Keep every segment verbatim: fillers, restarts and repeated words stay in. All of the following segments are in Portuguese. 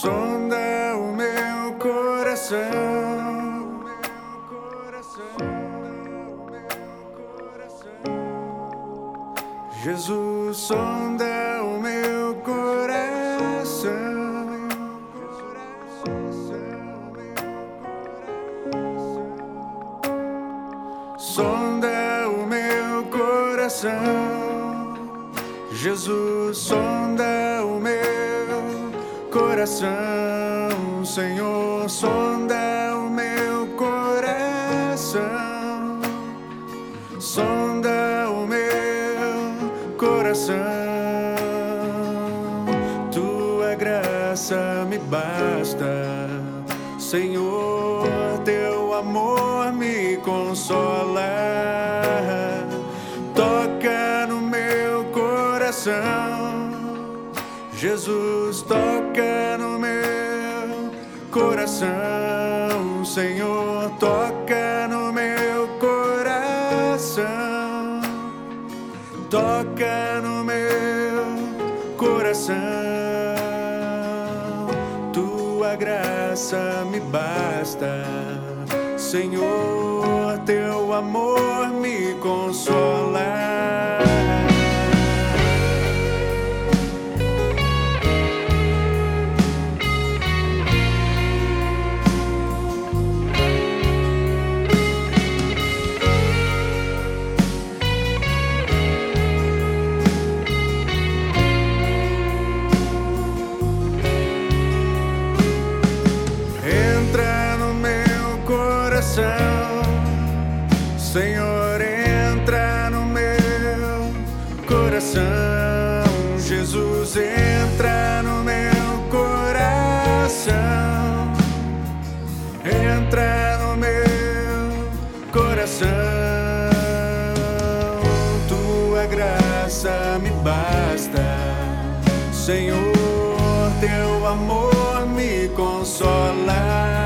sonda o meu coração. Jesus, sonda o meu coração. Sonda o meu coração. Jesus, sonda o meu coração. Senhor, sonda o meu coração. Sonda o meu coração. Tua graça me basta, Senhor, teu amor me consola. Toca no meu coração, Jesus, toca no meu coração. Senhor, toca no meu coração. Toca no meu coração. Tua graça me basta, Senhor, teu amor me consola. Senhor, entra no meu coração. Jesus, entra no meu coração. Entra no meu coração. Tua graça me basta, Senhor, teu amor me consola.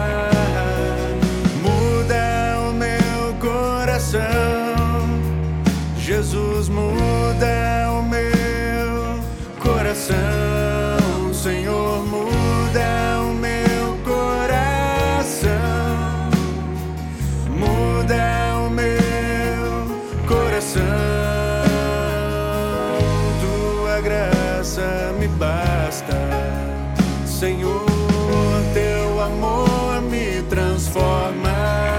Jesus, muda o meu coração. Senhor, muda o meu coração. Muda o meu coração. Tua graça me basta, Senhor, teu amor me transforma.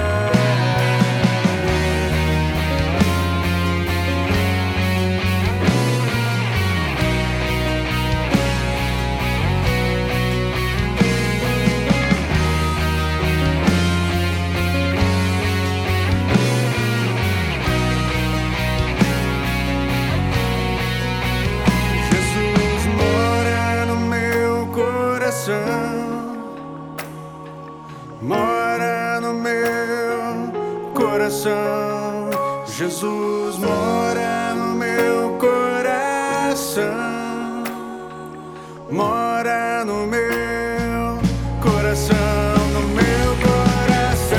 Mora no meu coração. Jesus, mora no meu coração. Mora no meu coração, no meu coração.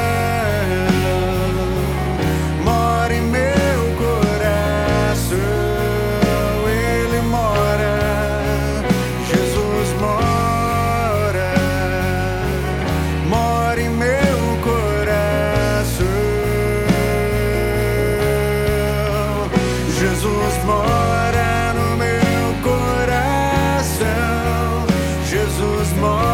Mora em meu coração. Ele mora. Jesus mora. Jesus mora no meu coração. Jesus mora.